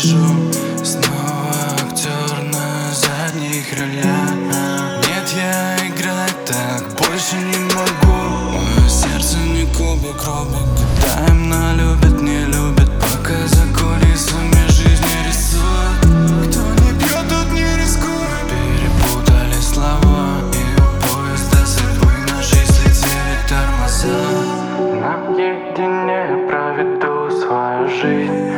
хожу, снова актер на задних ролях. Нет, я играть так больше не могу. Мое сердце не кубик Рубик. Тайно любят, не любят, пока за кулисами жизни рисуют. Кто не пьет, тот не рискует. Перепутали слова, и у поезда судьбы нашей слетели тормоза. Наедине проведу свою жизнь.